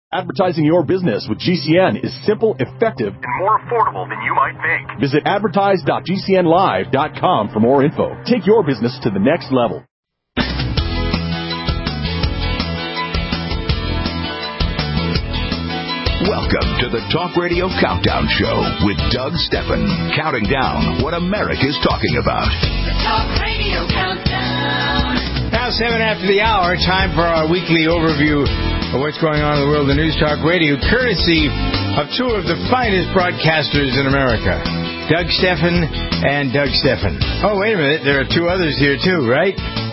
Advertising your business with GCN is simple, effective, and more affordable than you might think. Visit advertise.gcnlive.com for more info. Take your business to the next level. Welcome to the Talk Radio Countdown Show with Doug Stephan, counting down what America's talking about. The Talk Radio Countdown. Now 7 after the hour, time for our weekly overview of what's going on in the world of News Talk Radio, courtesy of two of the finest broadcasters in America, Doug Stephan and Doug Stephan. Oh, wait a minute, there are two others here too, right?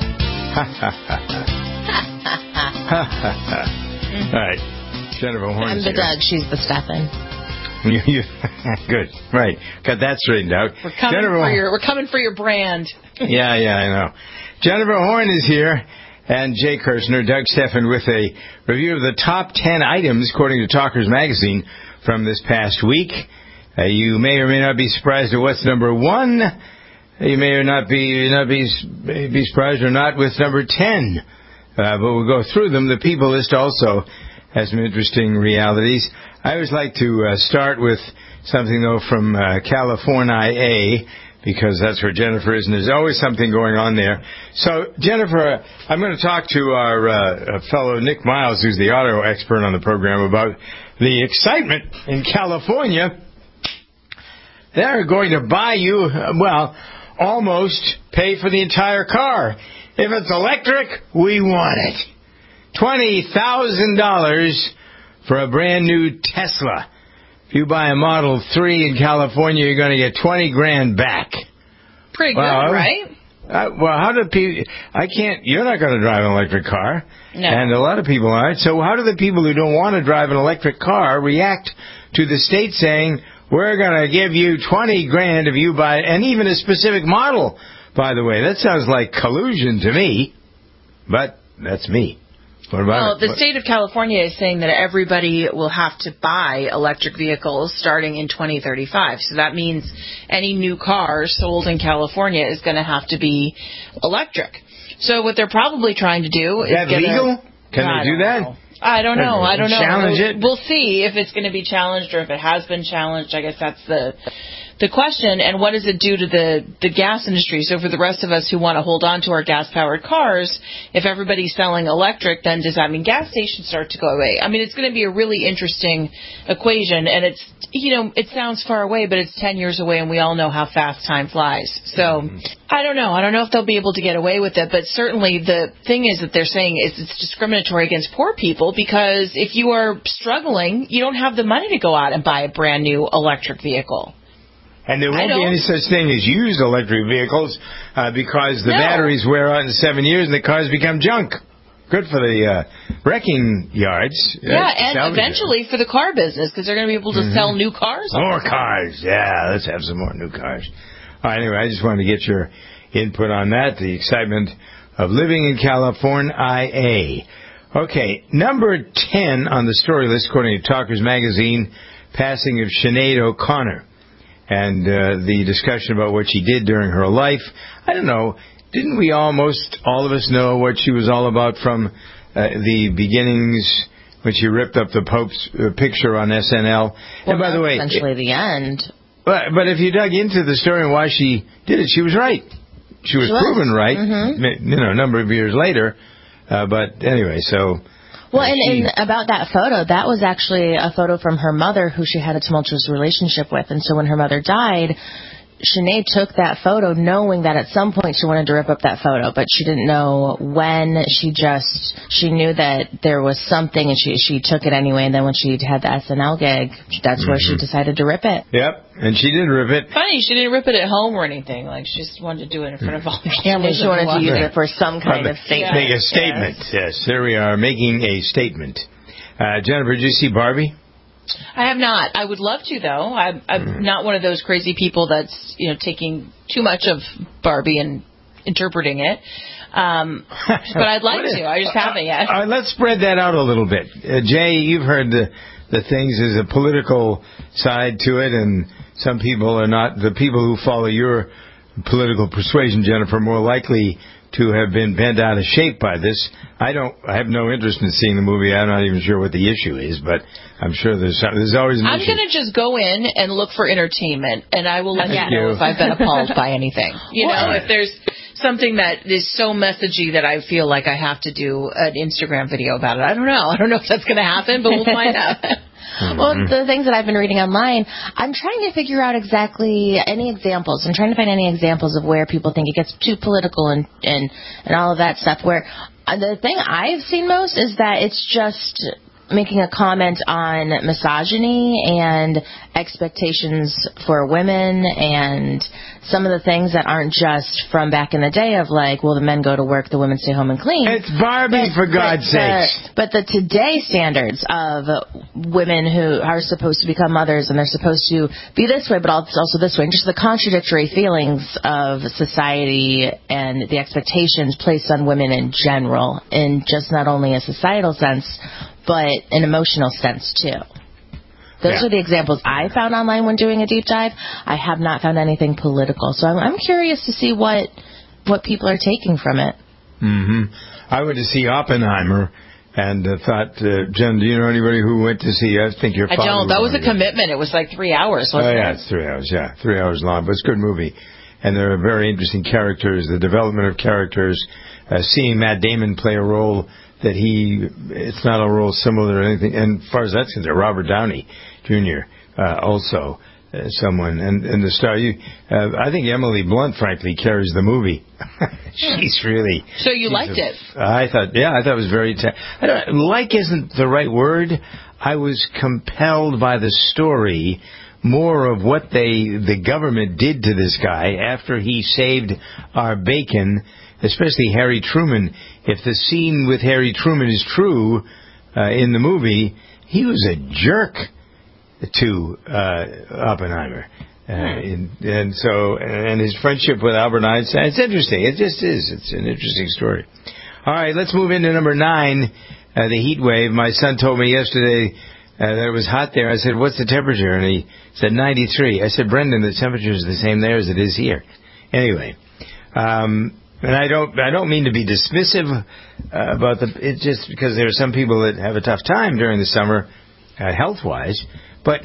All right. Jennifer Horn. I'm the here. Doug. She's the Stephan. Good. Right. Got that straightened out. We're coming for your brand. Yeah, I know. Jennifer Horn is here, and Jay Kirshner, Doug Stephan, with a review of the top 10 items, according to Talkers Magazine, from this past week. You may or may not be surprised at what's number 1. You may or not be surprised or not with number 10. But we'll go through them. The People list also has some interesting realities. I always like to start with something, though, from California, because that's where Jennifer is, and there's always something going on there. So, Jennifer, I'm going to talk to our fellow Nick Miles, who's the auto expert on the program, about the excitement in California. They're going to buy you, almost pay for the entire car. If it's electric, we want it. $20,000 for a brand new Tesla. If you buy a Model 3 in California, you're going to get $20,000 back. Pretty good, right? How do people? You're not going to drive an electric car, no. And a lot of people aren't. So how do the people who don't want to drive an electric car react to the state saying, "We're going to give you $20,000 if you buy," and even a specific model? By the way, that sounds like collusion to me, but that's me. The state of California is saying that everybody will have to buy electric vehicles starting in 2035. So that means any new car sold in California is going to have to be electric. So what they're probably trying to do is that legal? Can they do that? I don't know. Challenge it? We'll see if it's going to be challenged or if it has been challenged. I guess that's the question. And what does it do to the gas industry? So for the rest of us who want to hold on to our gas-powered cars, if everybody's selling electric, then does that mean gas stations start to go away? I mean, it's going to be a really interesting equation. And it's, it sounds far away, but it's 10 years away, and we all know how fast time flies. So I don't know. I don't know if they'll be able to get away with it. But certainly the thing is that they're saying is it's discriminatory against poor people, because if you are struggling, you don't have the money to go out and buy a brand new electric vehicle. And there won't be any such thing as used electric vehicles because the batteries wear out in 7 years and the cars become junk. Good for the wrecking yards. Yeah, and eventually for the car business, because they're going to be able to sell new cars. More cars. Yeah, let's have some more new cars. Anyway, I just wanted to get your input on that, the excitement of living in California. Okay, number 10 on the story list, according to Talkers Magazine, passing of Sinead O'Connor. And the discussion about what she did during her life. I don't know. Didn't we almost all of us know what she was all about from the beginnings when she ripped up the Pope's picture on SNL? Well, and by the way, essentially the end. But if you dug into the story and why she did it, she was right. She was proven right. Mm-hmm. A number of years later. But anyway, so. Well, and about that photo, that was actually a photo from her mother who she had a tumultuous relationship with. And so when her mother died, Sinead took that photo knowing that at some point she wanted to rip up that photo, but she didn't know when. She knew that there was something, and she took it anyway. And then when she had the SNL gig, that's where she decided to rip it. Yep, and she did rip it. Funny, she didn't rip it at home or anything. Like, she just wanted to do it in front of all the cameras. She wanted to use it for some kind of statement. Make a statement. Yes, there we are, making a statement. Jennifer, did you see Barbie? I have not. I would love to, though. I'm not one of those crazy people that's taking too much of Barbie and interpreting it. But I'd like to. I just haven't yet. Let's spread that out a little bit. Jay, you've heard the things. There's a political side to it, and some people are not. The people who follow your political persuasion, Jennifer, are more likely to have been bent out of shape by this. I have no interest in seeing the movie. I'm not even sure what the issue is, but I'm sure there's always an I'm issue. going to just go in and look for entertainment, and I will let you know if I've been appalled by anything. If there's something that is so messagey that I feel like I have to do an Instagram video about it. I don't know. I don't know if that's going to happen, but we'll find out. Well, the things that I've been reading online, I'm trying to figure out exactly any examples. I'm trying to find any examples of where people think it gets too political and all of that stuff. Where the thing I've seen most is that it's just making a comment on misogyny and expectations for women and some of the things that aren't just from back in the day of like, well, the men go to work, the women stay home and clean. It's Barbie, for God's sakes. But the today standards of women who are supposed to become mothers and they're supposed to be this way, but also this way, and just the contradictory feelings of society and the expectations placed on women in general, in just not only a societal sense, but an emotional sense, too. Those are the examples I found online when doing a deep dive. I have not found anything political. So I'm curious to see what people are taking from it. Mm-hmm. I went to see Oppenheimer and thought, Jen, do you know anybody who went to see? I think your father. I don't. That was a commitment. It was like 3 hours, wasn't it? Yeah, it's 3 hours. Yeah, 3 hours long. But it's a good movie. And there are very interesting characters, the development of characters, seeing Matt Damon play a role that it's not a role similar to anything. And as far as that's concerned, Robert Downey Jr. Also someone. And the star, I think Emily Blunt, frankly, carries the movie. She's really... So you liked it? I thought it was very... like isn't the right word. I was compelled by the story, more of what the government did to this guy after he saved our bacon, especially Harry Truman. If the scene with Harry Truman is true in the movie, he was a jerk to Oppenheimer. And his friendship with Albert Einstein, it's interesting. It just is. It's an interesting story. All right, let's move into number 9, the heat wave. My son told me yesterday that it was hot there. I said, what's the temperature? And he said 93. I said, Brendan, the temperature is the same there as it is here. Anyway, and I don't mean to be dismissive about it's just because there are some people that have a tough time during the summer, health-wise. But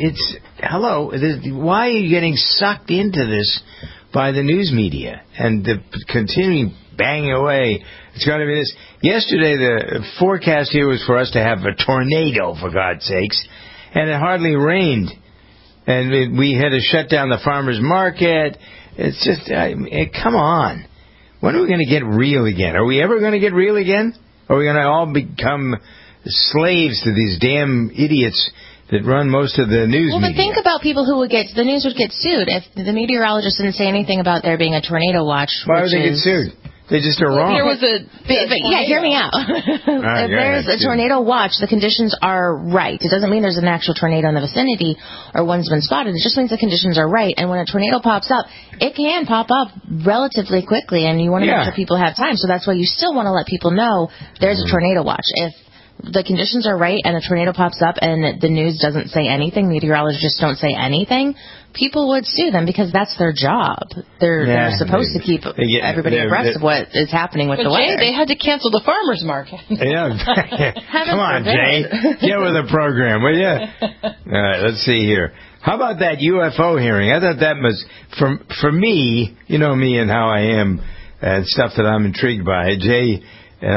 why are you getting sucked into this by the news media and the continuing banging away? It's going to be this. Yesterday, the forecast here was for us to have a tornado, for God's sakes, and it hardly rained. And we had to shut down the farmer's market. It's just, come on. When are we going to get real again? Are we ever going to get real again? Are we going to all become slaves to these damn idiots that run most of the news media? Well, but think about people who the news would get sued if the meteorologist didn't say anything about there being a tornado watch. Why would they get sued? They just are wrong. There was hear me out. If there's a tornado watch, the conditions are right. It doesn't mean there's an actual tornado in the vicinity or one's been spotted. It just means the conditions are right. And when a tornado pops up, it can pop up relatively quickly, and you want to make sure people have time. So that's why you still want to let people know there's a tornado watch. If the conditions are right and a tornado pops up and the news doesn't say anything, meteorologists don't say anything, people would sue them because that's their job. They're supposed to keep everybody abreast of what is happening with the weather. Jay, they had to cancel the farmer's market. Yeah. Come on, Jay. Get with the program, will you? All right, let's see here. How about that UFO hearing? I thought that was, for me, you know me and how I am and stuff that I'm intrigued by. Jay and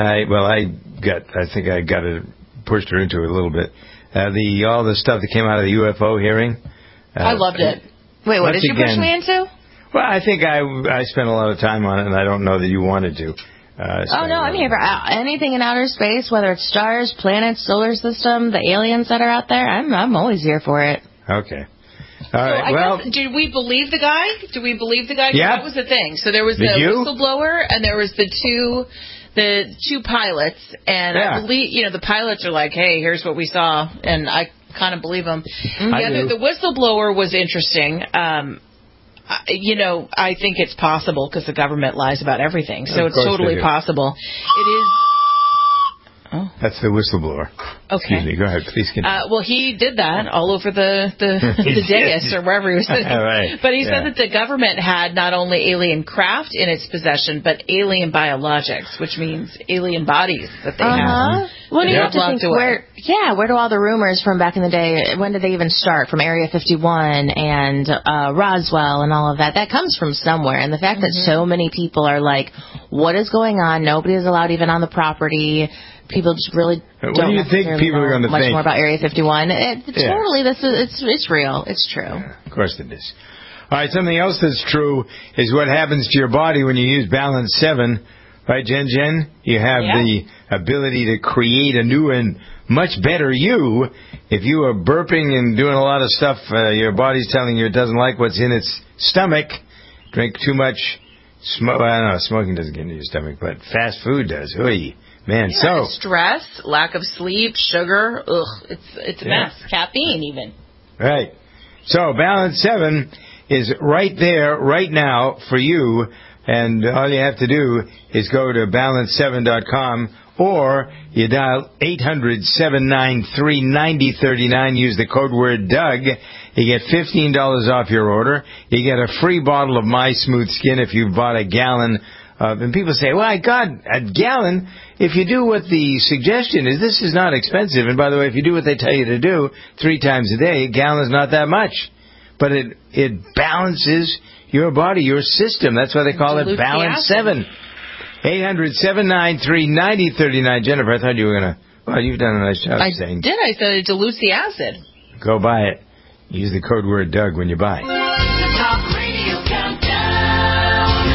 I think I got it, pushed her into it a little bit. All the stuff that came out of the UFO hearing. I loved it. Wait, what did you push me into? Well, I think I spent a lot of time on it, and I don't know that you wanted to. No, I'm here for anything in outer space, whether it's stars, planets, solar system, the aliens that are out there. I'm always here for it. Okay. All right. Did we believe the guy? Do we believe the guy? Yeah. That was the thing. So there was the whistleblower, and there was the two pilots, and I believe, the pilots are like, hey, here's what we saw, and I kind of believe them. The whistleblower was interesting. I think it's possible because the government lies about everything, so it's totally possible. It is. Oh. That's the whistleblower. Okay. Excuse me. Go ahead. Please continue. Well, he did that all over the dais or wherever he was sitting. Right. But he said that the government had not only alien craft in its possession, but alien biologics, which means alien bodies that they have. Well, you have to think, where do all the rumors from back in the day, when did they even start? From Area 51 and Roswell and all of that. That comes from somewhere. And the fact that so many people are like, what is going on? Nobody is allowed even on the property. People just really don't what do you think people are going to much think? more about Area 51. Totally, it's real. It's true. Yeah, of course it is. All right, something else that's true is what happens to your body when you use Balance 7. Right, Jen? You have the ability to create a new and much better you. If you are burping and doing a lot of stuff, your body's telling you it doesn't like what's in its stomach. Drink too much smoking doesn't get into your stomach, but fast food does. Oy. Man, stress, lack of sleep, sugar, it's a mess. Caffeine even. Right. So Balance 7 is right there, right now for you, and all you have to do is go to balance7.com or you dial 800-793-9039, use the code word Doug. You get $15 off your order. You get a free bottle of My Smooth Skin if you bought a gallon. And people say, well, I got a gallon. If you do what the suggestion is, this is not expensive. And by the way, if you do what they tell you to do 3 times a day, a gallon is not that much. But it balances your body, your system. That's why they call it Balance 7. 800-793-9039. Jennifer, I thought you were going to... Well, you've done a nice job saying... I did. I said it dilutes the acid. Go buy it. Use the code word Doug when you buy it. Talk Radio Countdown.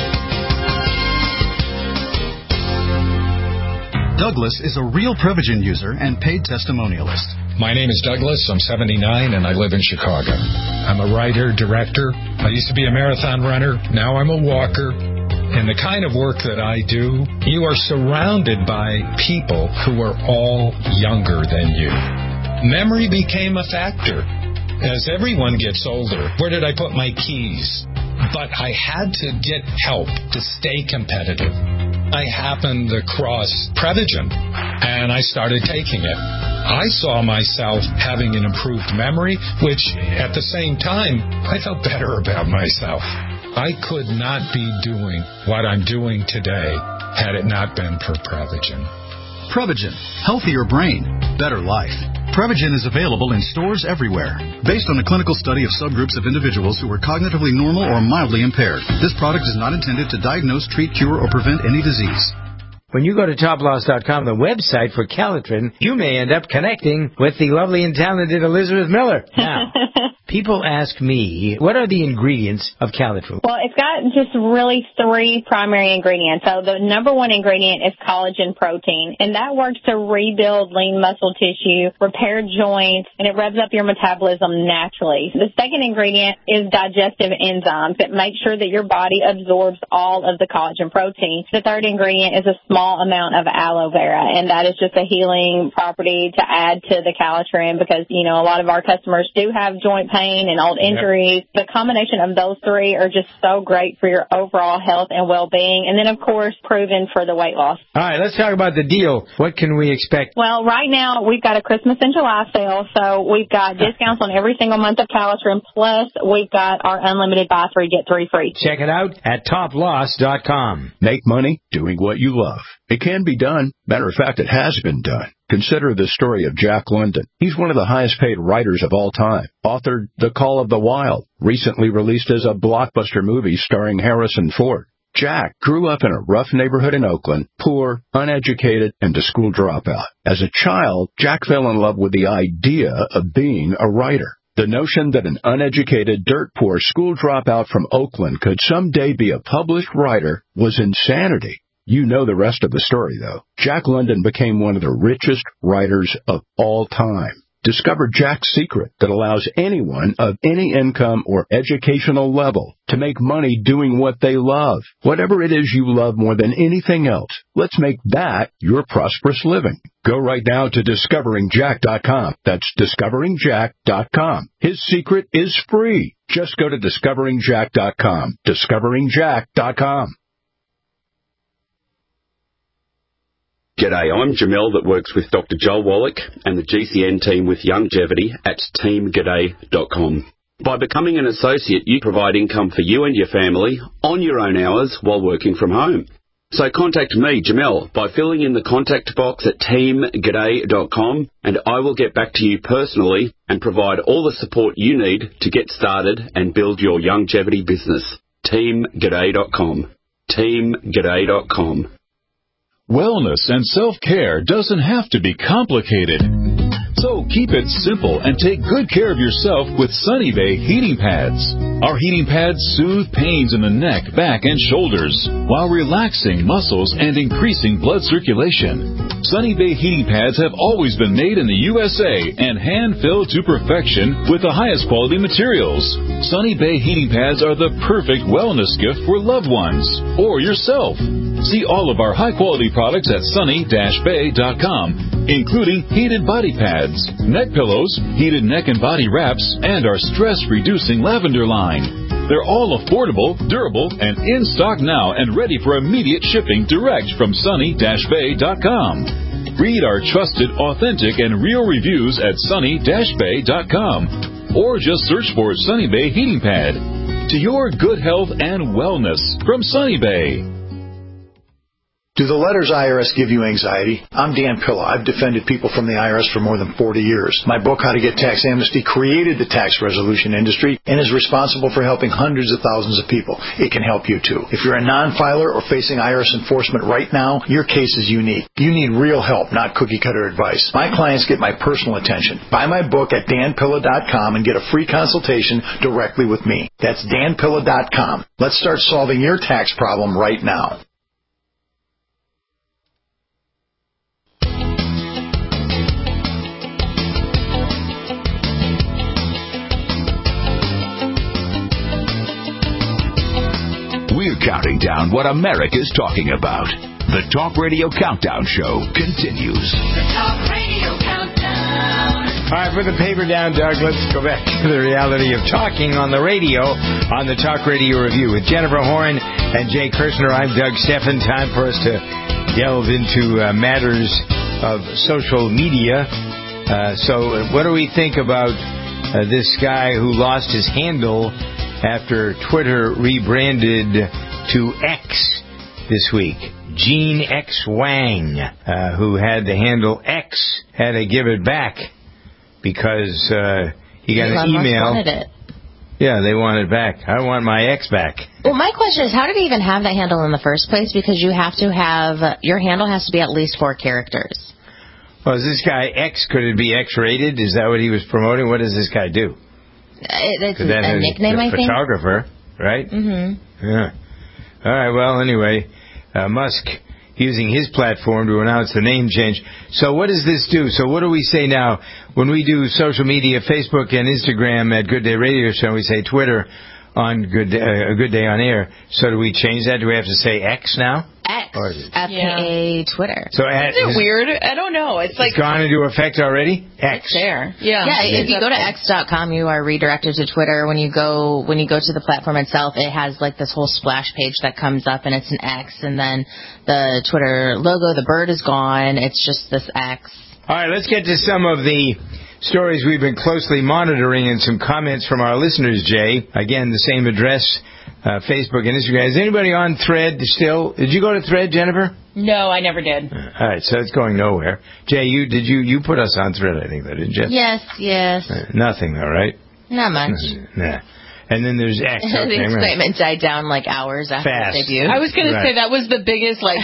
Douglas is a real Prevagen user and paid testimonialist. My name is Douglas. I'm 79 and I live in Chicago. I'm a writer, director. I used to be a marathon runner. Now I'm a walker. In the kind of work that I do, you are surrounded by people who are all younger than you. Memory became a factor. As everyone gets older, where did I put my keys? But I had to get help to stay competitive. I happened across Prevagen, and I started taking it. I saw myself having an improved memory, which, at the same time, I felt better about myself. I could not be doing what I'm doing today had it not been for Prevagen. Prevagen. Healthier brain. Better life. Prevagen is available in stores everywhere. Based on a clinical study of subgroups of individuals who were cognitively normal or mildly impaired, this product is not intended to diagnose, treat, cure, or prevent any disease. When you go to toploss.com, the website for Calitrin, you may end up connecting with the lovely and talented Elizabeth Miller. Now, people ask me, what are the ingredients of Calitrin? Well, it's got just really 3 primary ingredients. So the number 1 ingredient is collagen protein, and that works to rebuild lean muscle tissue, repair joints, and it revs up your metabolism naturally. The second ingredient is digestive enzymes that make sure that your body absorbs all of the collagen protein. The third ingredient is a small amount of aloe vera, and that is just a healing property to add to the Calitrin because, you know, a lot of our customers do have joint pain and old injuries. The combination of those 3 are just so great for your overall health and well-being, and then, of course, proven for the weight loss. All right, let's talk about the deal. What can we expect? Well, right now, we've got a Christmas and July sale, so we've got discounts on every single month of Calitrin, plus we've got our unlimited buy 3, get 3 free. Check it out at toploss.com. Make money doing what you love. It can be done. Matter of fact, it has been done. Consider the story of Jack London. He's one of the highest paid writers of all time. Authored The Call of the Wild, recently released as a blockbuster movie starring Harrison Ford. Jack grew up in a rough neighborhood in Oakland, poor, uneducated, and a school dropout. As a child, Jack fell in love with the idea of being a writer. The notion that an uneducated, dirt-poor school dropout from Oakland could someday be a published writer was insanity. You know the rest of the story, though. Jack London became one of the richest writers of all time. Discover Jack's secret that allows anyone of any income or educational level to make money doing what they love. Whatever it is you love more than anything else, let's make that your prosperous living. Go right now to discoveringjack.com. That's discoveringjack.com. His secret is free. Just go to discoveringjack.com. discoveringjack.com. G'day, I'm Jamel that works with Dr. Joel Wallach and the GCN team with Longevity at teamg'day.com. By becoming an associate, you provide income for you and your family on your own hours while working from home. So contact me, Jamel, by filling in the contact box at teamg'day.com, and I will get back to you personally and provide all the support you need to get started and build your longevity business. teamg'day.com. teamg'day.com. Wellness and self-care doesn't have to be complicated. So keep it simple and take good care of yourself with Sunny Bay heating pads. Our heating pads soothe pains in the neck, back, and shoulders while relaxing muscles and increasing blood circulation. Sunny Bay heating pads have always been made in the USA and hand-filled to perfection with the highest quality materials. Sunny Bay heating pads are the perfect wellness gift for loved ones or yourself. See all of our high-quality products at sunny-bay.com, including heated body pads, neck pillows, heated neck and body wraps, and our stress-reducing lavender line. They're all affordable, durable, and in stock now and ready for immediate shipping direct from sunny-bay.com. Read our trusted, authentic, and real reviews at sunny-bay.com, or just search for Sunny Bay Heating Pad. To your good health and wellness from Sunny Bay. Do the letters IRS give you anxiety? I'm Dan Pilla. I've defended people from the IRS for more than 40 years. My book, How to Get Tax Amnesty, created the tax resolution industry and is responsible for helping hundreds of thousands of people. It can help you, too. If you're a non-filer or facing IRS enforcement right now, your case is unique. You need real help, not cookie-cutter advice. My clients get my personal attention. Buy my book at danpilla.com and get a free consultation directly with me. That's danpilla.com. Let's start solving your tax problem right now. We're counting down what America's talking about. The Talk Radio Countdown Show continues. The Talk Radio Countdown. All right, put the paper down, Doug. Let's go back to the reality of talking on the radio on the Talk Radio Review with Jennifer Horn and Jay Kirshner. I'm Doug Steffen. Time for us to delve into matters of social media. So what do we think about this guy who lost his handle after Twitter rebranded to X this week? Gene X Wang, who had the handle X, had to give it back because he got an email. Wanted it. Yeah, they want it back. I want my X back. Well, my question is, how did he even have that handle in the first place? Because you have to have, your handle has to be at least 4 characters. Well, is this guy X? Could it be X-rated? Is that what he was promoting? What does this guy do? It's a nickname, I think. Photographer, right? Mm-hmm. Yeah. All right, well, anyway, Musk using his platform to announce the name change. So what does this do? So what do we say now when we do social media, Facebook and Instagram at Good Day Radio Show, we say Twitter on Good Day on Air. So do we change that? Do we have to say X now? X, FKA Twitter. So is it weird? I don't know. It's like gone into effect already. X. It's there. Yeah. Yeah. If you go to x.com, you are redirected to Twitter. When you go to the platform itself, it has like this whole splash page that comes up, and it's an X, and then the Twitter logo, the bird is gone. It's just this X. All right. Let's get to some of the stories we've been closely monitoring and some comments from our listeners, Jay. Again, the same address, Facebook and Instagram. Is anybody on Thread still? Did you go to Thread, Jennifer? No, I never did. All right, so it's going nowhere. Jay, you put us on Thread, I think, though, didn't you? Yes. Nothing, though, right? Not much. Nah. And then there's X. The excitement died down like hours after the debut. I was going to say that was the biggest, like,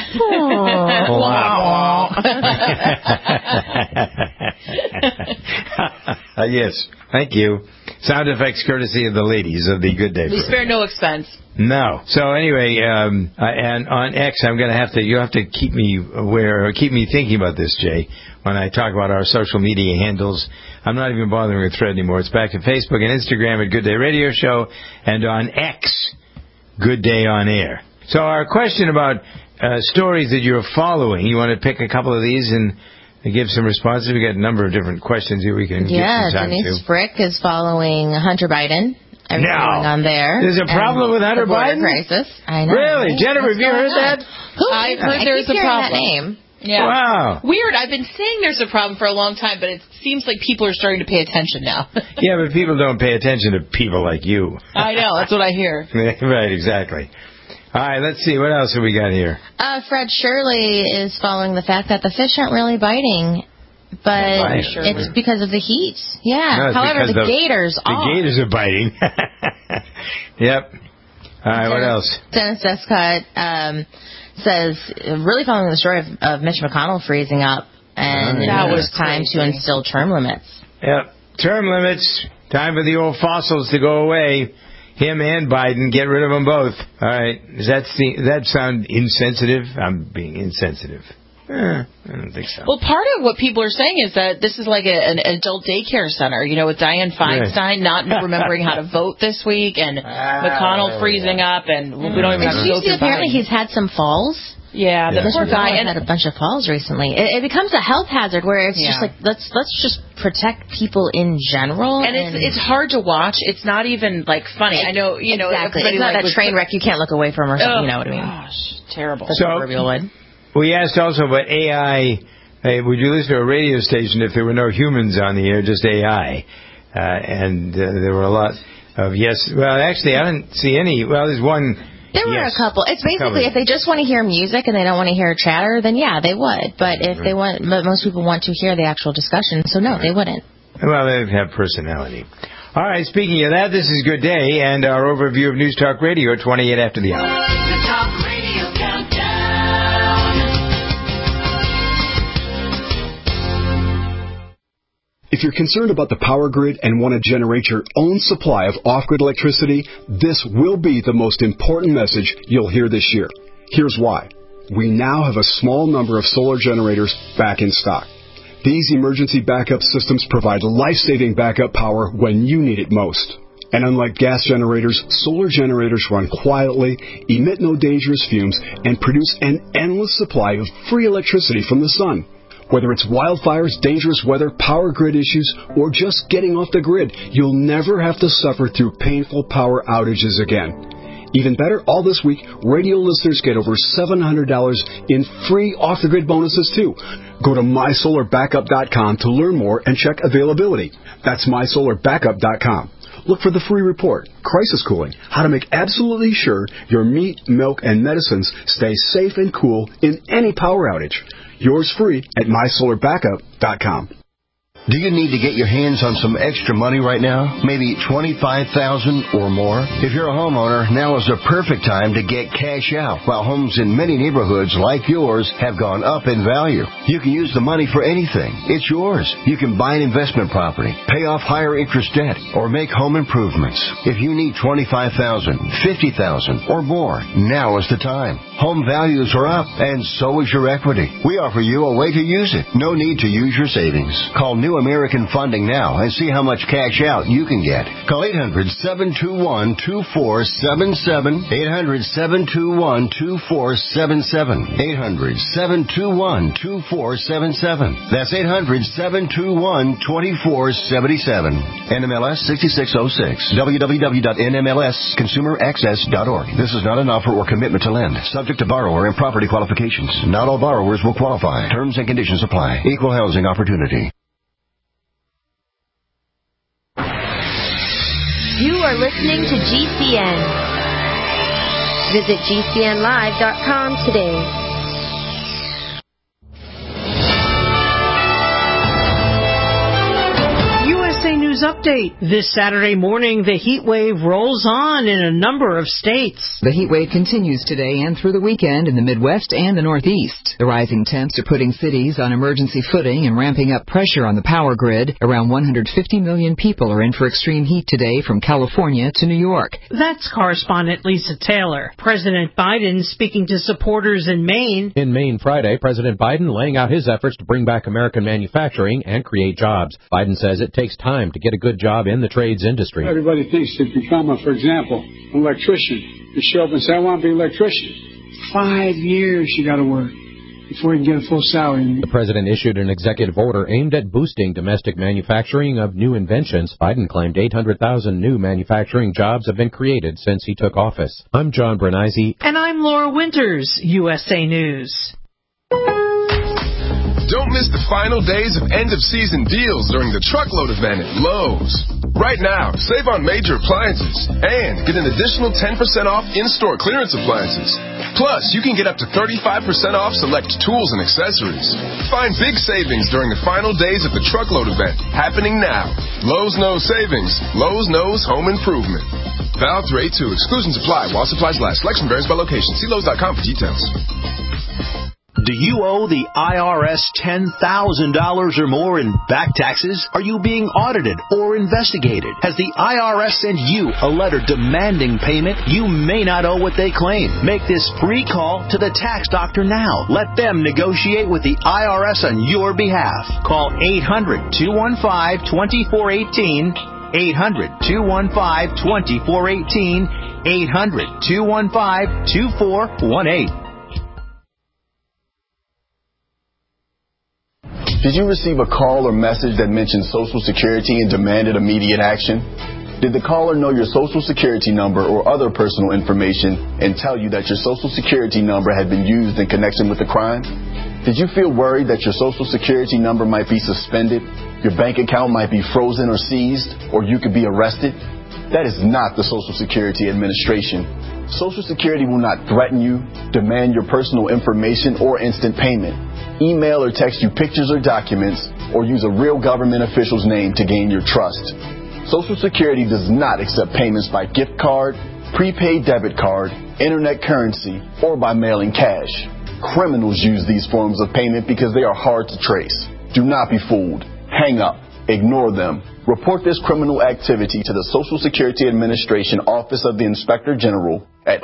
yes, thank you. Sound effects courtesy of the ladies of the Good Day. We spare no expense. No. So anyway, and on X, you have to keep me aware, or keep me thinking about this, Jay, when I talk about our social media handles. I'm not even bothering with Thread anymore. It's back to Facebook and Instagram at Good Day Radio Show, and on X, Good Day on Air. So our question about stories that you're following, you want to pick a couple of these and give some responses? We got a number of different questions here we can give some time to. Denise Frick is following Hunter Biden. Everything going on there. There's a problem with Hunter Biden? Crisis. I know. Really? Jennifer, have you heard that? I've heard there's a problem. That name. Yeah. Wow. Weird. I've been saying there's a problem for a long time, but it seems like people are starting to pay attention now. Yeah, but people don't pay attention to people like you. I know. That's what I hear. Right, exactly. All right, let's see. What else have we got here? Fred Shirley is following the fact that the fish aren't really biting, but it's because of the heat. Yeah. No, however, the gators are. The gators are biting. Yep. All right, what else? Dennis Escott says, really following the story of Mitch McConnell freezing up, and that was time to instill term limits. Yep. Term limits. Time for the old fossils to go away. Him and Biden, get rid of them both. All right. Does that sound insensitive? I'm being insensitive. I don't think so. Well, part of what people are saying is that this is like an adult daycare center, with Dianne Feinstein not remembering how to vote this week, and McConnell freezing up, and we don't even have to go through apparently he's had some falls. Yeah, the poor guy had a bunch of falls recently. It becomes a health hazard where it's just like let's just protect people in general. And it's hard to watch. It's not even like funny. I know exactly. It's not that train wreck you can't look away from or something. You know what I mean? Gosh, terrible. We asked also about AI. Hey, would you listen to a radio station if there were no humans on the air, just AI? And there were a lot of yes. Well, actually, I didn't see any. Well, there's one. There were a couple. It's basically if they just want to hear music and they don't want to hear chatter, then yeah, they would. But if they want, but most people want to hear the actual discussion, so no, they wouldn't. Well, they have personality. All right, speaking of that, this is Good Day and our overview of News Talk Radio, 28 after the hour. The Talk Radio Countdown. If you're concerned about the power grid and want to generate your own supply of off-grid electricity, this will be the most important message you'll hear this year. Here's why. We now have a small number of solar generators back in stock. These emergency backup systems provide life-saving backup power when you need it most. And unlike gas generators, solar generators run quietly, emit no dangerous fumes, and produce an endless supply of free electricity from the sun. Whether it's wildfires, dangerous weather, power grid issues, or just getting off the grid, you'll never have to suffer through painful power outages again. Even better, all this week, radio listeners get over $700 in free off-the-grid bonuses, too. Go to mysolarbackup.com to learn more and check availability. That's mysolarbackup.com. Look for the free report, Crisis Cooling, how to make absolutely sure your meat, milk, and medicines stay safe and cool in any power outage. Yours free at mysolarbackup.com. Do you need to get your hands on some extra money right now? Maybe $25,000 or more? If you're a homeowner, now is the perfect time to get cash out. While homes in many neighborhoods like yours have gone up in value, you can use the money for anything. It's yours. You can buy an investment property, pay off higher interest debt, or make home improvements. If you need $25,000, $50,000, or more, now is the time. Home values are up, and so is your equity. We offer you a way to use it. No need to use your savings. Call New American Funding now and see how much cash out you can get. Call 800-721-2477. 800-721-2477. 800-721-2477. That's 800-721-2477. NMLS 6606. www.nmlsconsumeraccess.org. This is not an offer or commitment to lend. Subject to borrower and property qualifications. Not all borrowers will qualify. Terms and conditions apply. Equal housing opportunity. You are listening to GCN. Visit GCNlive.com today. USA News Update. This Saturday morning, the heat wave rolls on in a number of states. The heat wave continues today and through the weekend in the Midwest and the Northeast. The rising temps are putting cities on emergency footing and ramping up pressure on the power grid. Around 150 million people are in for extreme heat today from California to New York. That's correspondent Lisa Taylor. President Biden speaking to supporters in Maine. In Maine Friday, President Biden laying out his efforts to bring back American manufacturing and create jobs. Biden says it takes time to get a good job in the trades industry. Everybody thinks to become, for example, an electrician. You show up and say, I want to be an electrician. 5 years you got to work before you can get a full salary. The president issued an executive order aimed at boosting domestic manufacturing of new inventions. Biden claimed 800,000 new manufacturing jobs have been created since he took office. I'm John Bernizzi. And I'm Laura Winters, USA News. Don't miss the final days of end-of-season deals during the truckload event at Lowe's. Right now, save on major appliances and get an additional 10% off in-store clearance appliances. Plus, you can get up to 35% off select tools and accessories. Find big savings during the final days of the truckload event happening now. Lowe's knows savings. Lowe's knows home improvement. Valid through 8-2. Exclusions apply while supplies last. Selection varies by location. See Lowe's.com for details. Do you owe the IRS $10,000 or more in back taxes? Are you being audited or investigated? Has the IRS sent you a letter demanding payment? You may not owe what they claim. Make this free call to the tax doctor now. Let them negotiate with the IRS on your behalf. Call 800-215-2418. 800-215-2418. 800-215-2418. Did you receive a call or message that mentioned Social Security and demanded immediate action? Did the caller know your Social Security number or other personal information and tell you that your Social Security number had been used in connection with the crime? Did you feel worried that your Social Security number might be suspended, your bank account might be frozen or seized, or you could be arrested? That is not the Social Security Administration. Social Security will not threaten you, demand your personal information, or instant payment. Email or text you pictures or documents, or use a real government official's name to gain your trust. Social Security does not accept payments by gift card, prepaid debit card, internet currency, or by mailing cash. Criminals use these forms of payment because they are hard to trace. Do not be fooled. Hang up. Ignore them. Report this criminal activity to the Social Security Administration Office of the Inspector General at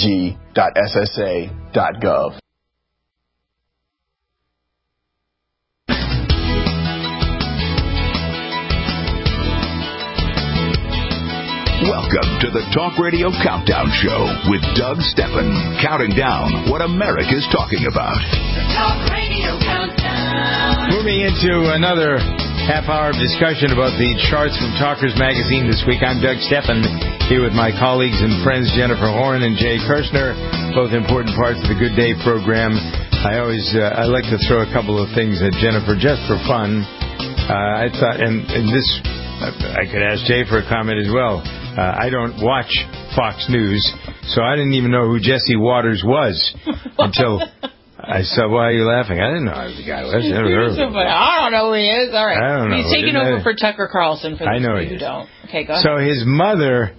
oig.ssa.gov. Welcome to the Talk Radio Countdown Show with Doug Steffen, counting down what America's talking about. The Talk Radio Countdown. Moving into another half hour of discussion about the charts from Talkers Magazine this week. I'm Doug Steffen, here with my colleagues and friends Jennifer Horn and Jay Kirshner, both important parts of the Good Day program. I like to throw a couple of things at Jennifer just for fun. I thought, and this, I could ask Jay for a comment as well. I don't watch Fox News, so I didn't even know who Jesse Waters was until I said, why are you laughing? I didn't know who the guy was. I never heard of him. I don't know who he is. All right. I don't know. He's taking over for Tucker Carlson for those of you who don't. Okay, go ahead. So his mother,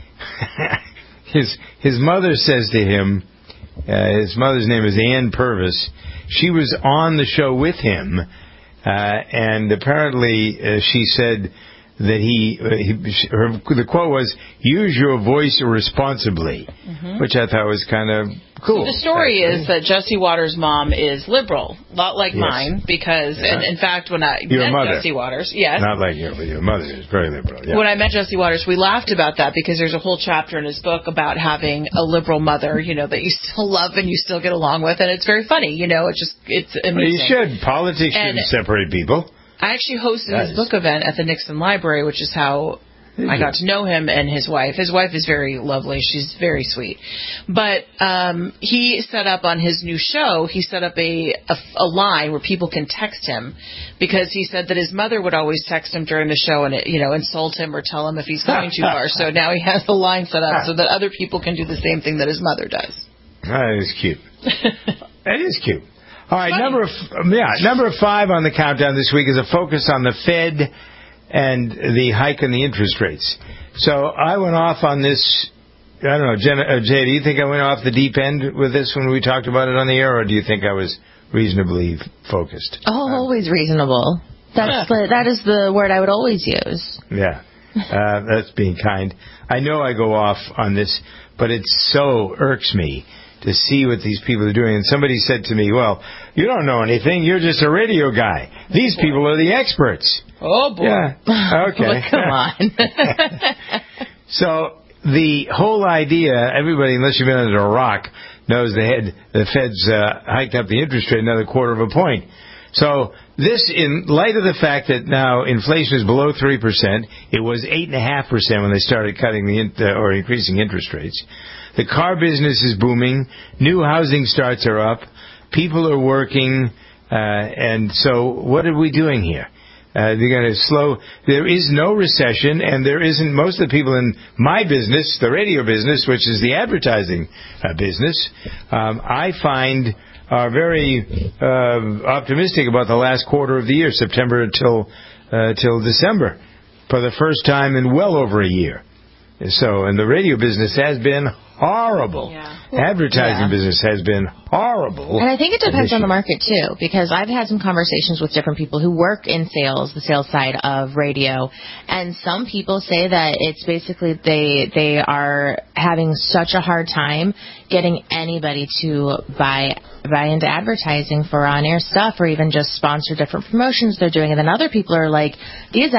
his mother says to him, his mother's name is Ann Purvis. She was on the show with him, and apparently she said that the quote was, use your voice responsibly, which I thought was kind of cool. So the story is that Jesse Waters' mom is liberal, not like mine, because, and in fact, when I met Jesse Waters, not like you, but your mother is very liberal. Yeah. When I met Jesse Waters, we laughed about that because there's a whole chapter in his book about having a liberal mother, that you still love and you still get along with, and it's very funny, it's amazing. Well, you should. Politics shouldn't separate people. I actually hosted his book event at the Nixon Library, which is how I got to know him and his wife. His wife is very lovely. She's very sweet. But he set up on his new show, he set up a line where people can text him because he said that his mother would always text him during the show and, insult him or tell him if he's going too far. So now he has the line set up so that other people can do the same thing that his mother does. That is cute. That is cute. All right, number 5 on the countdown this week is a focus on the Fed and the hike in the interest rates. So I went off on this. I don't know, Jay, do you think I went off the deep end with this when we talked about it on the air, or do you think I was reasonably focused? Oh, always reasonable. That is the word I would always use. Yeah, that's being kind. I know I go off on this, but it so irks me to see what these people are doing. And somebody said to me, well, you don't know anything. You're just a radio guy. These people are the experts. Oh, boy. Yeah. Okay. Well, come on. So the whole idea, everybody, unless you've been under a rock, knows the Fed's hiked up the interest rate another 1/4 of a point. So this, in light of the fact that now inflation is below 3%, it was 8.5% when they started cutting or increasing interest rates. The car business is booming. New housing starts are up. People are working. And so what are we doing here? They're going to slow. There is no recession, and there isn't. Most of the people in my business, the radio business, which is the advertising business, I find are very optimistic about the last quarter of the year, September till December, for the first time in well over a year. So, and the radio business has been horrible. Yeah. Advertising business has been horrible. And I think it depends on the market, too, because I've had some conversations with different people who work in sales, the sales side of radio, and some people say that it's basically they are having such a hard time getting anybody to buy into advertising for on-air stuff or even just sponsor different promotions they're doing. And then other people are like, these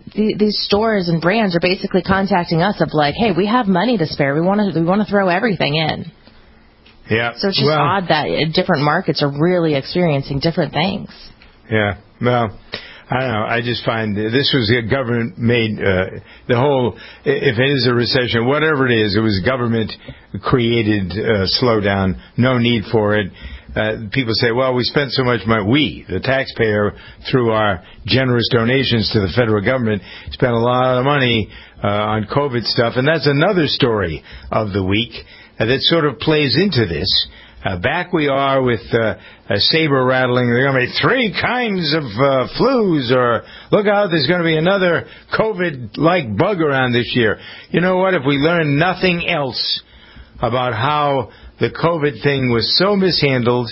stores and brands are basically contacting us of like, hey, we have money to spare. We want to throw everything in. Yeah. So it's just odd that different markets are really experiencing different things. Yeah. Well, I don't know. I just find this was a government-made, the whole, if it is a recession, whatever it was government-created slowdown, no need for it. People say, well, we spent so much money. We, the taxpayer, through our generous donations to the federal government, spent a lot of money on COVID stuff. And that's another story of the week that sort of plays into this. Back we are with a saber rattling. There are going to be 3 kinds of flus, or look out, there's going to be another COVID-like bug around this year. You know what? If we learn nothing else about how the COVID thing was so mishandled,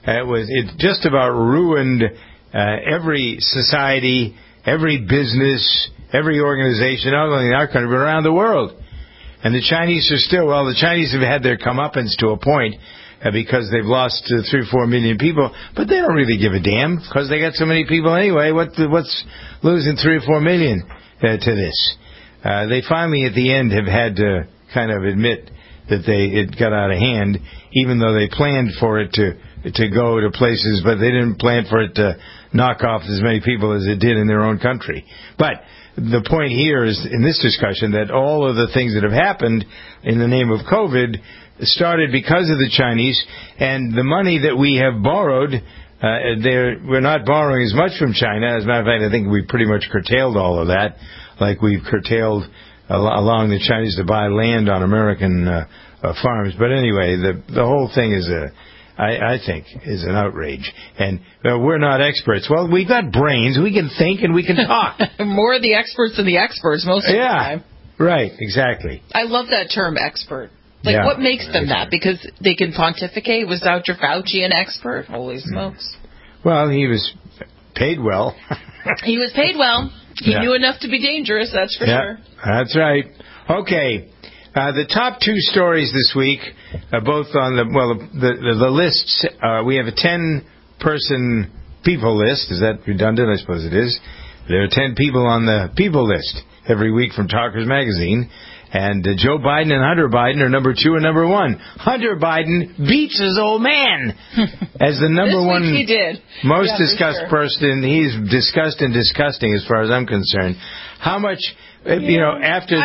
it just about ruined every society, every business, every organization, not only in our country but around the world. And the Chinese are still, the Chinese have had their comeuppance to a point because they've lost 3 or 4 million people, but they don't really give a damn because they got so many people anyway. What's losing 3 or 4 million to this? They finally at the end have had to kind of admit that it got out of hand, even though they planned for it to go to places, but they didn't plan for it to knock off as many people as it did in their own country. But the point here is, in this discussion, that all of the things that have happened in the name of COVID started because of the Chinese, and the money that we have borrowed, we're not borrowing as much from China. As a matter of fact, I think we pretty much curtailed all of that, like we've curtailed allowing the Chinese to buy land on American farms. But anyway, the whole thing is I think is an outrage. And we're not experts. Well, we've got brains. We can think and we can talk. More the experts than the experts most of the time. Right, exactly. I love that term, expert. Like, what makes them that? Because they can pontificate? Was Dr. Fauci an expert? Holy smokes. Well, he was paid well. He was paid well. He knew enough to be dangerous, that's for sure. That's right. Okay. The top 2 stories this week, both on the lists. We have a 10-person people list. Is that redundant? I suppose it is. There are 10 people on the people list every week from Talkers Magazine. And Joe Biden and Hunter Biden are number 2 and number 1. Hunter Biden beats his old man as the number one he did. most discussed person. He's discussed and disgusting as far as I'm concerned. How much, after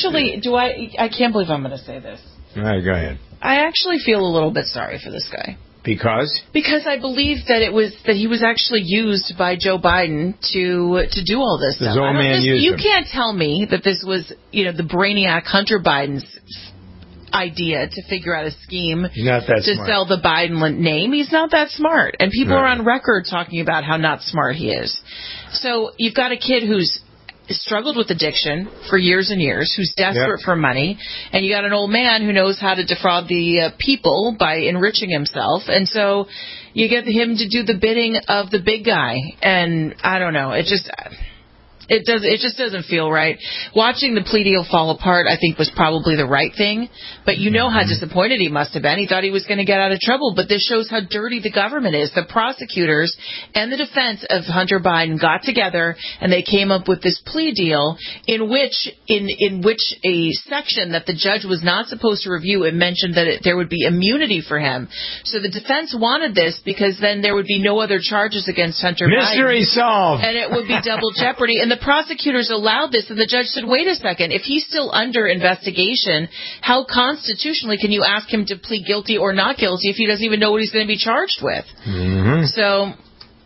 I can't believe I'm going to say this. All right, go ahead. I actually feel a little bit sorry for this guy. Because? Because I believe that he was actually used by Joe Biden to do all this stuff. You can't tell me that this was, the brainiac Hunter Biden's idea to figure out a scheme to sell the Biden name. He's not that smart. And people are on record talking about how not smart he is. So you've got a kid who's struggled with addiction for years and years, who's desperate for money, and you got an old man who knows how to defraud the people by enriching himself, and so you get him to do the bidding of the big guy, and I don't know, it just doesn't feel right. Watching the plea deal fall apart, I think, was probably the right thing, but you know how disappointed he must have been. He thought he was going to get out of trouble, but this shows how dirty the government is. The prosecutors and the defense of Hunter Biden got together, and they came up with this plea deal in which a section that the judge was not supposed to review, it mentioned that there would be immunity for him. So the defense wanted this because then there would be no other charges against Hunter Biden. Mystery solved. And it would be double jeopardy. And the prosecutors allowed this, and the judge said, wait a second, if he's still under investigation, how constitutionally can you ask him to plead guilty or not guilty if he doesn't even know what he's going to be charged with? Mm-hmm. So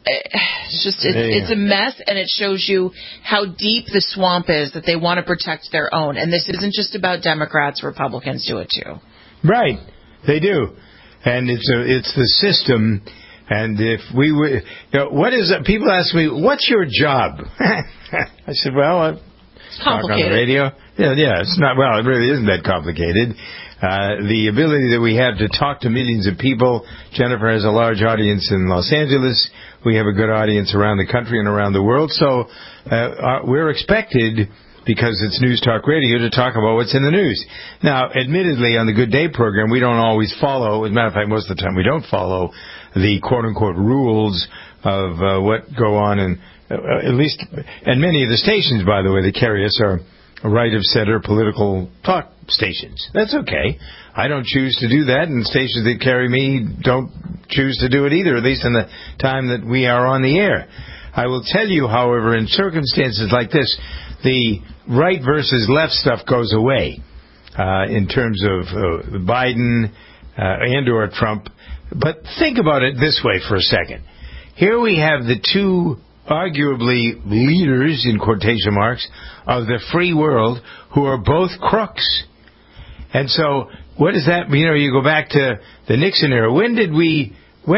it's a mess, and it shows you how deep the swamp is that they want to protect their own. And this isn't just about Democrats. Republicans do it too. Right. They do. And it's the system. And if we were, what is it? People ask me, what's your job? I said, well, it's complicated. Talk on the radio. Yeah, it's not, well, it really isn't that complicated. The ability that we have to talk to millions of people. Jennifer has a large audience in Los Angeles. We have a good audience around the country and around the world. So we're expected, because it's News Talk Radio, to talk about what's in the news. Now, admittedly, on the Good Day program, we don't always follow, as a matter of fact, most of the time we don't follow the quote-unquote rules of what go on, and at least, and many of the stations, by the way, that carry us are right-of-center political talk stations. That's okay. I don't choose to do that, and stations that carry me don't choose to do it either, at least in the time that we are on the air. I will tell you, however, in circumstances like this, the right versus left stuff goes away in terms of Biden and or Trump. But think about it this way for a second. Here we have the two arguably leaders, in quotation marks, of the free world who are both crooks. And so what does that mean? You go back to the Nixon era. When did we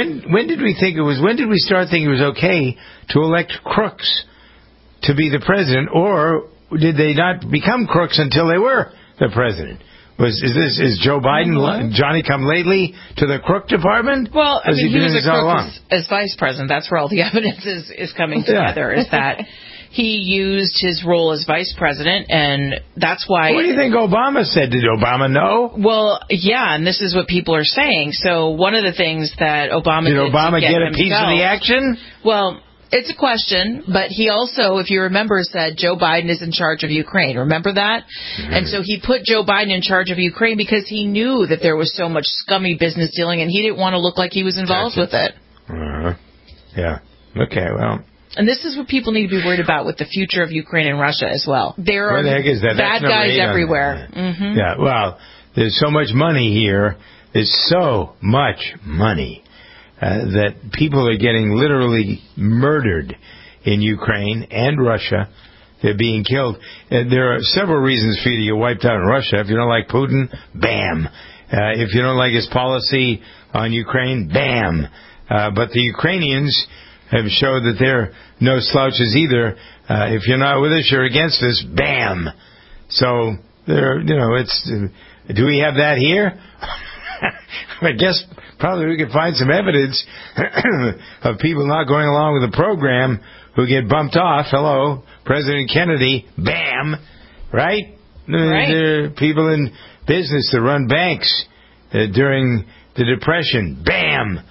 start thinking it was okay to elect crooks to be the president, or did they not become crooks until they were the president? Is Joe Biden Johnny come lately to the crook department? Well, I mean, he was a crook as vice president. That's where all the evidence is coming together, is that he used his role as vice president, and that's why... What do you think Obama said? Did Obama know? Well, yeah, and this is what people are saying. So one of the things that Obama did... Did Obama get a piece of the action? Well... It's a question, but he also, if you remember, said Joe Biden is in charge of Ukraine. Remember that? Mm-hmm. And so he put Joe Biden in charge of Ukraine because he knew that there was so much scummy business dealing, and he didn't want to look like he was involved with it. Yeah. Okay, well... And this is what people need to be worried about with the future of Ukraine and Russia as well. There are bad guys everywhere. Mm-hmm. Yeah, well, there's so much money here. There's so much money. That people are getting literally murdered in Ukraine and Russia. They're being killed. There are several reasons for you to get wiped out in Russia. If you don't like Putin, bam. If you don't like his policy on Ukraine, bam. But the Ukrainians have showed that they're no slouches either. If you're not with us, you're against us, bam. So, do we have that here? I guess probably we could find some evidence of people not going along with the program who get bumped off. Hello, President Kennedy, bam, right? There are people in business that run banks during the Depression, bam.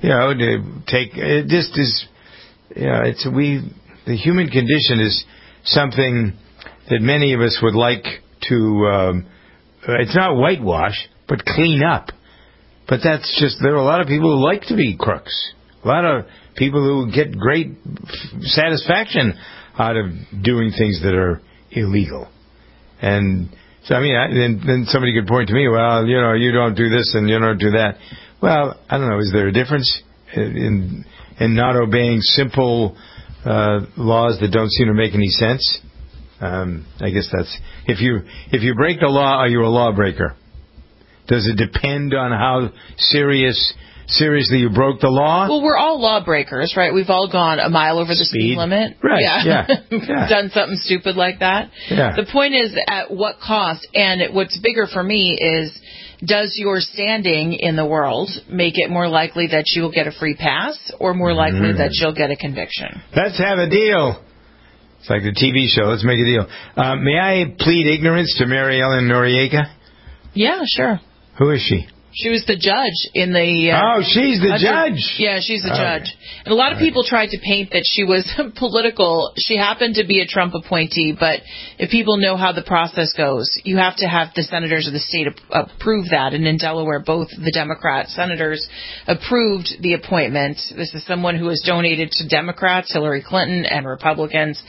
The human condition is something that many of us would like to, it's not whitewash, but clean up. But that's just, there are a lot of people who like to be crooks. A lot of people who get great satisfaction out of doing things that are illegal. And so, I mean, then somebody could point to me, well, you don't do this and you don't do that. Well, I don't know, is there a difference in not obeying simple laws that don't seem to make any sense? I guess that's, if you break the law, are you a lawbreaker? Does it depend on how seriously you broke the law? Well, we're all lawbreakers, right? We've all gone a mile over the speed limit. Right, yeah. Done something stupid like that. Yeah. The point is, at what cost? And what's bigger for me is, does your standing in the world make it more likely that you will get a free pass or more likely that you'll get a conviction? Let's have a deal. It's like the TV show. Let's make a deal. May I plead ignorance to Mary Ellen Noriega? Yeah, sure. Who is she? She was the judge in the... she's the judge. Yeah, she's the judge. And a lot of people tried to paint that she was political. She happened to be a Trump appointee, but if people know how the process goes, you have to have the senators of the state approve that. And in Delaware, both the Democrat senators approved the appointment. This is someone who has donated to Democrats, Hillary Clinton, and Republicans.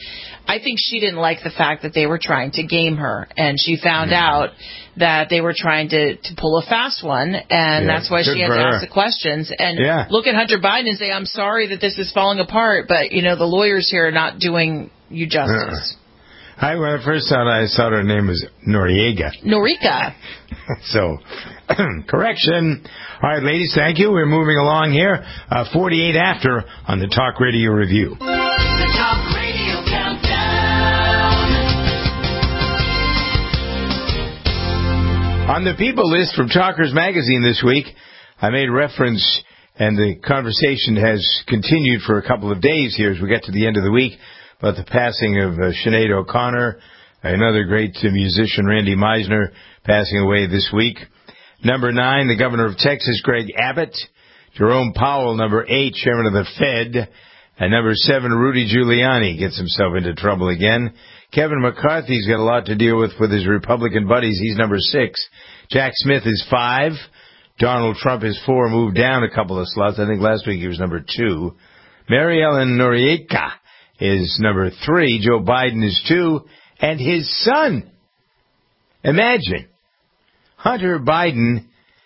I think she didn't like the fact that they were trying to game her, and she found out that they were trying to pull a fast one, and that's why she had to ask the questions. And look at Hunter Biden and say, I'm sorry that this is falling apart, but, the lawyers here are not doing you justice. When I first saw her, I thought her name was Noriega. Norica. So, correction. All right, ladies, thank you. We're moving along here. 48 after on the Talk Radio Review. The Talk Radio Countdown. On the People list from Talkers Magazine this week, I made reference, and the conversation has continued for a couple of days here as we get to the end of the week, about the passing of Sinead O'Connor, another great musician, Randy Meisner, passing away this week. Number 9, the governor of Texas, Greg Abbott. Jerome Powell, number 8, chairman of the Fed. And number 7, Rudy Giuliani gets himself into trouble again. Kevin McCarthy's got a lot to deal with his Republican buddies. He's number 6. Jack Smith is 5. Donald Trump is 4, moved down a couple of slots. I think last week he was number 2. Mary Ellen Noriega is number 3. Joe Biden is 2. And his son, imagine, Hunter Biden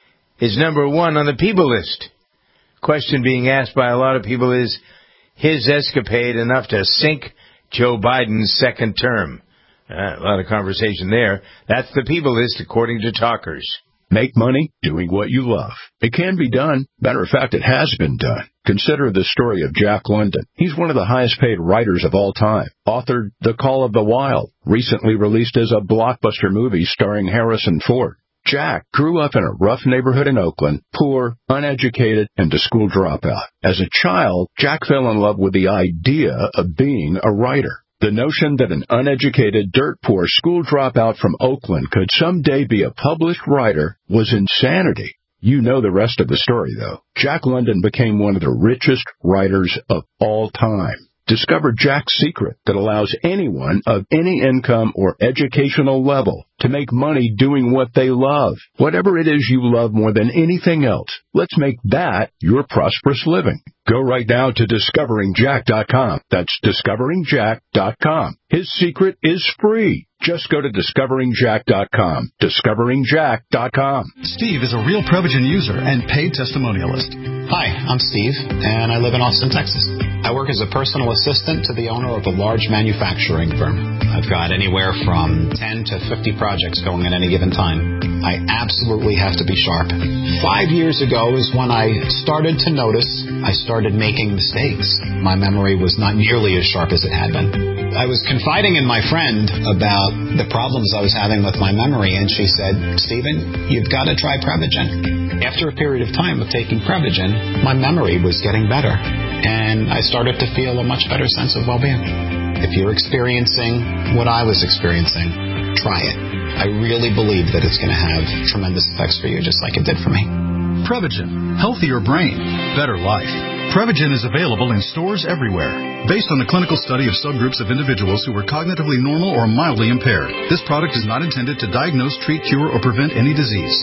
is number 1 on the People list. Question being asked by a lot of people is his escapade enough to sink Joe Biden's second term? A lot of conversation there. That's the People list according to Talkers. Make money doing what you love. It can be done. Matter of fact, it has been done. Consider the story of Jack London. He's one of the highest paid writers of all time. Authored The Call of the Wild, recently released as a blockbuster movie starring Harrison Ford. Jack grew up in a rough neighborhood in Oakland, poor, uneducated, and a school dropout. As a child, Jack fell in love with the idea of being a writer. The notion that an uneducated, dirt-poor school dropout from Oakland could someday be a published writer was insanity. You know the rest of the story, though. Jack London became one of the richest writers of all time. Discover Jack's secret that allows anyone of any income or educational level to make money doing what they love. Whatever it is you love more than anything else, let's make that your prosperous living. Go right now to DiscoveringJack.com. That's DiscoveringJack.com. His secret is free. Just go to DiscoveringJack.com. DiscoveringJack.com. Steve is a real Prevagen user and paid testimonialist. Hi, I'm Steve, and I live in Austin, Texas. I work as a personal assistant to the owner of a large manufacturing firm. I've got anywhere from 10 to 50 projects going at any given time. I absolutely have to be sharp. 5 years ago is when I started to notice I started making mistakes. My memory was not nearly as sharp as it had been. I was confiding in my friend about the problems I was having with my memory, and she said, Stephen, you've got to try Prevagen. After a period of time of taking Prevagen, my memory was getting better, and I started to feel a much better sense of well-being. If you're experiencing what I was experiencing, try it. I really believe that it's going to have tremendous effects for you, just like it did for me. Prevagen. Healthier brain. Better life. Prevagen is available in stores everywhere. Based on a clinical study of subgroups of individuals who were cognitively normal or mildly impaired, this product is not intended to diagnose, treat, cure, or prevent any disease.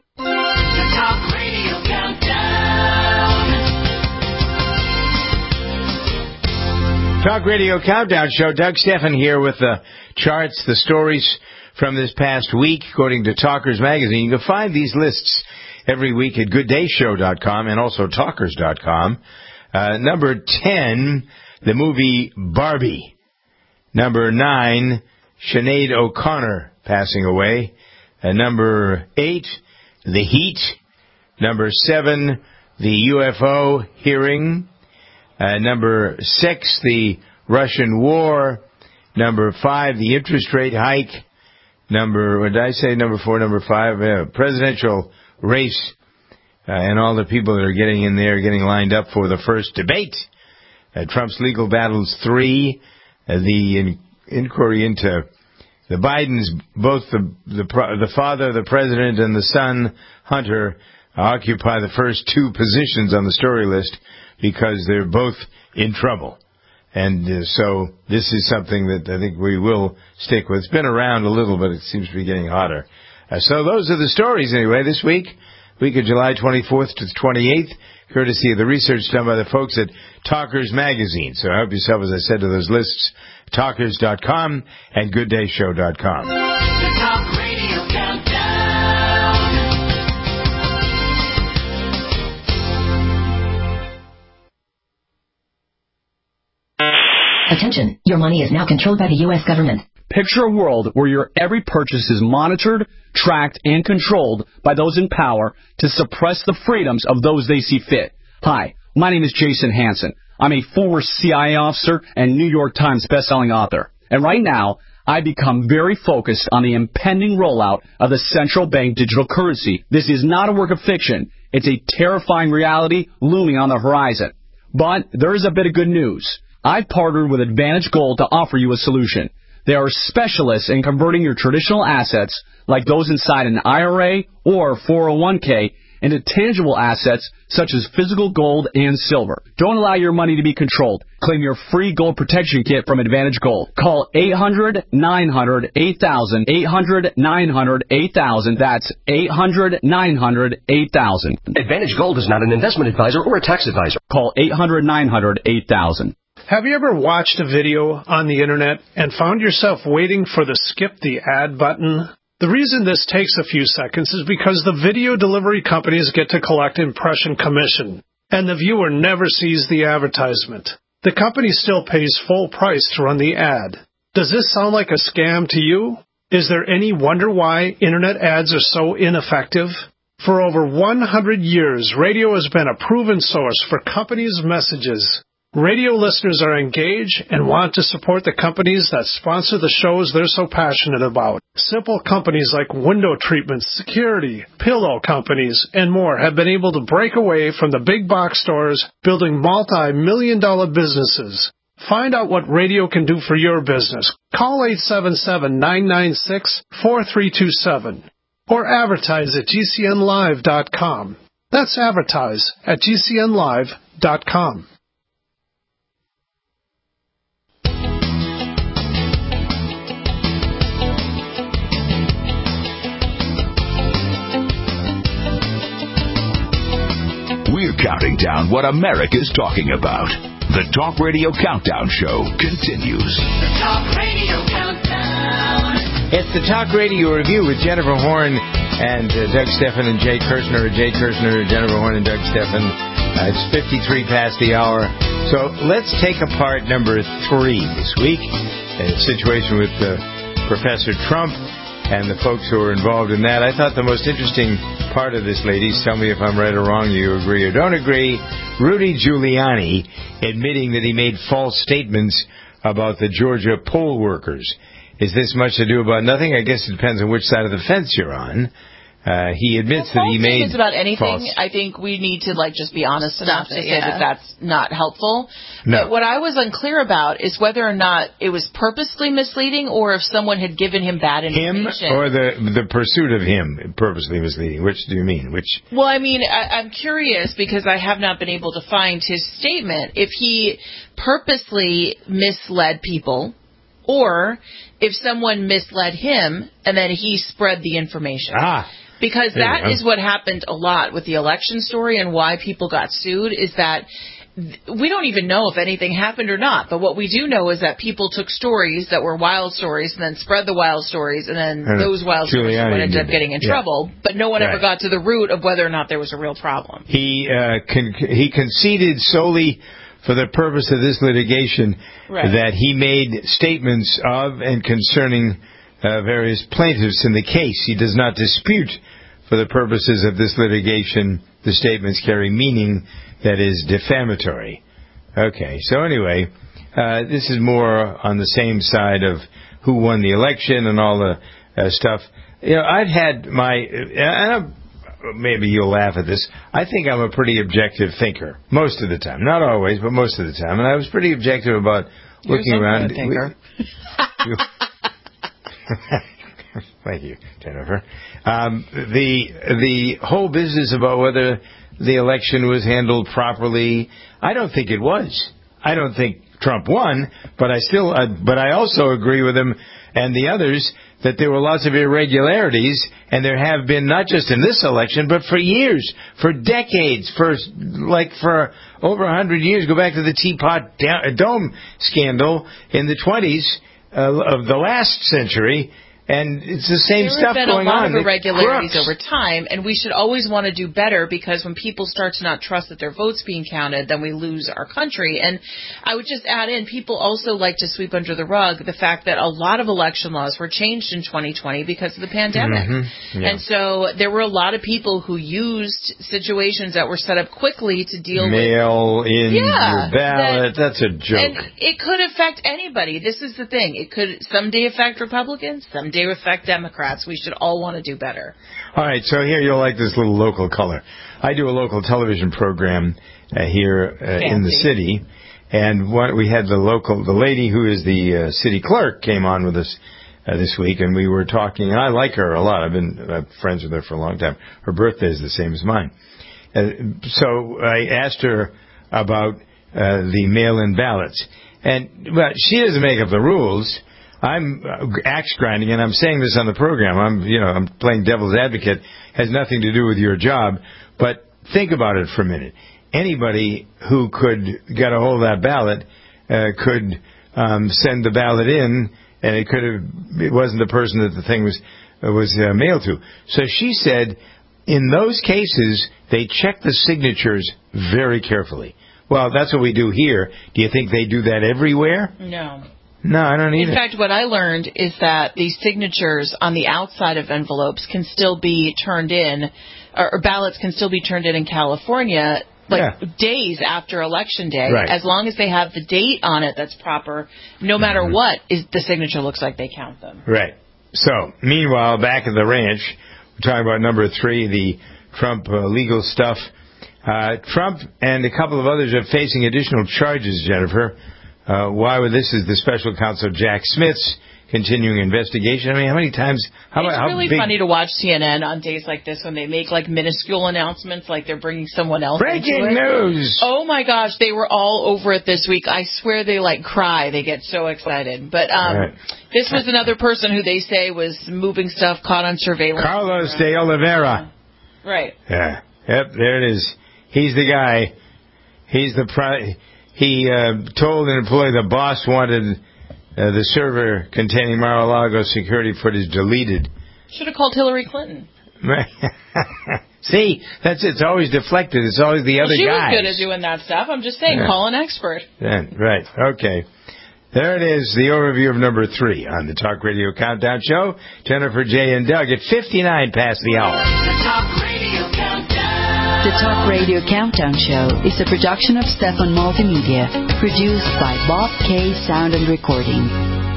The Talk Radio Countdown. Talk Radio Countdown Show. Doug Steffen here with the charts, the stories from this past week, according to Talkers Magazine. You can find these lists every week at GoodDayShow.com and also Talkers.com. Number 10, the movie Barbie. Number 9, Sinead O'Connor passing away. Number 8, The Heat. Number 7, the UFO hearing. Number 6, the Russian war. Number 5, the interest rate hike. What did I say? Number 4, number 5, presidential race, and all the people that are getting in there, getting lined up for the first debate. Trump's legal battles 3, the inquiry into the Bidens, both the father, the president, and the son, Hunter, occupy the first 2 positions on the story list because they're both in trouble. And so this is something that I think we will stick with. It's been around a little, but it seems to be getting hotter. So those are the stories, anyway, this week of July 24th to the 28th, courtesy of the research done by the folks at Talkers Magazine. So help yourself, as I said, to those lists talkers.com and gooddayshow.com. The Talk Radio Countdown. Attention, your money is now controlled by the U.S. government. Picture a world where your every purchase is monitored, tracked, and controlled by those in power to suppress the freedoms of those they see fit. Hi, my name is Jason Hansen. I'm a former CIA officer and New York Times bestselling author. And right now, I become very focused on the impending rollout of the central bank digital currency. This is not a work of fiction. It's a terrifying reality looming on the horizon. But there is a bit of good news. I've partnered with Advantage Gold to offer you a solution. They are specialists in converting your traditional assets, like those inside an IRA or 401k, into tangible assets such as physical gold and silver. Don't allow your money to be controlled. Claim your free gold protection kit from Advantage Gold. Call 800-900-8000, 800-900-8000. That's 800-900-8000. Advantage Gold is not an investment advisor or a tax advisor. Call 800-900-8000. Have you ever watched a video on the internet and found yourself waiting for the skip the ad button? The reason this takes a few seconds is because the video delivery companies get to collect impression commission, and the viewer never sees the advertisement. The company still pays full price to run the ad. Does this sound like a scam to you? Is there any wonder why internet ads are so ineffective? For over 100 years, radio has been a proven source for companies' messages. Radio listeners are engaged and want to support the companies that sponsor the shows they're so passionate about. Simple companies like window treatments, security, pillow companies, and more have been able to break away from the big box stores, building multi-million-dollar businesses. Find out what radio can do for your business. Call 877-996-4327 or advertise at GCNlive.com. That's advertise at GCNlive.com. We're counting down what America's talking about. The Talk Radio Countdown Show continues. The Talk Radio Countdown. It's the Talk Radio Review with Jennifer Horn and Doug Stephan and Jay Kirshner. Jay Kirshner, Jennifer Horn, and Doug Stephan. It's 53 past the hour. So let's take apart number 3 this week. A situation with Professor Trump and the folks who are involved in that. I thought the most interesting part of this, ladies, tell me if I'm right or wrong, you agree or don't agree, Rudy Giuliani admitting that he made false statements about the Georgia poll workers. Is this much to do about nothing? I guess it depends on which side of the fence you're on. He admits that he made about anything. false. I think we need to just be honest enough to say that that's not helpful. No. But what I was unclear about is whether or not it was purposely misleading or if someone had given him bad information. Him or the pursuit of him purposely misleading? Which do you mean? Which? Well, I mean, I'm curious because I have not been able to find his statement. If he purposely misled people or if someone misled him and then he spread the information. Because that is what happened a lot with the election story and why people got sued is that we don't even know if anything happened or not. But what we do know is that people took stories that were wild stories and then spread the wild stories and then those wild stories ended up getting in trouble. But no one ever got to the root of whether or not there was a real problem. He conceded solely for the purpose of this litigation that he made statements of and concerning various plaintiffs in the case. He does not dispute for the purposes of this litigation the statements carry meaning that is defamatory. Okay, so anyway, this is more on the same side of who won the election and all the stuff. You know, I've had maybe you'll laugh at this. I think I'm a pretty objective thinker most of the time. Not always, but most of the time. And I was pretty objective about looking around. Thank you, Jennifer. The whole business about whether the election was handled properly, I don't think it was. I don't think Trump won, but I also agree with him and the others that there were lots of irregularities, and there have been not just in this election, but for years, for decades, for over 100 years. Go back to the Teapot Dome scandal in the 20s of the last century. And it's the same stuff going on. There have been a lot of irregularities over time, and we should always want to do better, because when people start to not trust that their vote's being counted, then we lose our country. And I would just add in, people also like to sweep under the rug the fact that a lot of election laws were changed in 2020 because of the pandemic. Mm-hmm. Yeah. And so there were a lot of people who used situations that were set up quickly to deal Mail in your ballot. That's a joke. And it could affect anybody. This is the thing. It could someday affect Republicans, someday affect Democrats. We should all want to do better. All right, so here you'll like this little local color. I do a local television program here in the city, and we had the lady who is the city clerk came on with us this week, and we were talking. And I like her a lot. I've been friends with her for a long time. Her birthday is the same as mine. So I asked her about the mail-in ballots, and she doesn't make up the rules. I'm axe grinding, and I'm saying this on the program. I'm playing devil's advocate. Has nothing to do with your job, but think about it for a minute. Anybody who could get a hold of that ballot could send the ballot in, and it wasn't the person that the thing was mailed to. So she said, in those cases, they check the signatures very carefully. Well, that's what we do here. Do you think they do that everywhere? No. No, I don't either. In fact, what I learned is that these signatures on the outside of envelopes can still be turned in, or ballots can still be turned in California, days after Election Day. Right. As long as they have the date on it that's proper, no matter what, the signature looks like they count them. Right. So, meanwhile, back at the ranch, we're talking about number 3, the Trump legal stuff. Trump and a couple of others are facing additional charges, Jennifer. Why would this is the special counsel Jack Smith's continuing investigation. I mean, how many times? It's really funny to watch CNN on days like this when they make like minuscule announcements, like they're bringing someone else. Breaking news! Oh my gosh, they were all over it this week. I swear they like cry. They get so excited. But this was another person who they say was moving stuff caught on surveillance. Carlos de Oliveira. Right. Yeah. Yep. There it is. He's the guy. He's the He told an employee the boss wanted the server containing Mar-a-Lago security footage deleted. Should have called Hillary Clinton. See, it's always deflected. It's always the other guy. She was good at doing that stuff. I'm just saying, call an expert. Yeah, right. Okay. There it is, the overview of number 3 on the Talk Radio Countdown Show. Jennifer, Jay, and Doug at 59 past the hour. The Talk Radio Countdown Show is a production of Stefan Multimedia, produced by Bob K. Sound and Recording.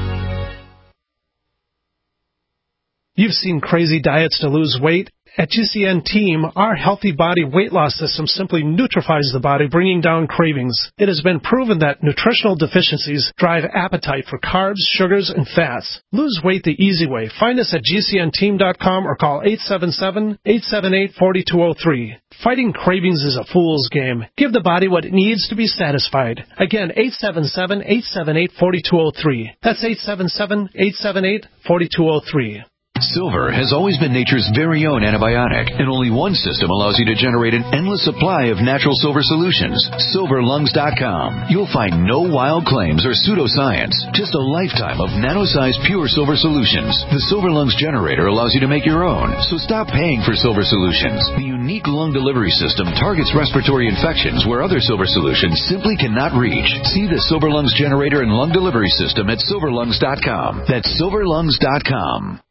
You've seen crazy diets to lose weight. At GCN Team, our Healthy Body Weight Loss System simply neutralizes the body, bringing down cravings. It has been proven that nutritional deficiencies drive appetite for carbs, sugars, and fats. Lose weight the easy way. Find us at GCNteam.com or call 877-878-4203. Fighting cravings is a fool's game. Give the body what it needs to be satisfied. Again, 877-878-4203. That's 877-878-4203. Silver has always been nature's very own antibiotic, and only one system allows you to generate an endless supply of natural silver solutions. SilverLungs.com. You'll find no wild claims or pseudoscience, just a lifetime of nano-sized pure silver solutions. The Silver Lungs generator allows you to make your own, so stop paying for silver solutions. The unique lung delivery system targets respiratory infections where other silver solutions simply cannot reach. See the Silver Lungs generator and lung delivery system at SilverLungs.com. That's SilverLungs.com.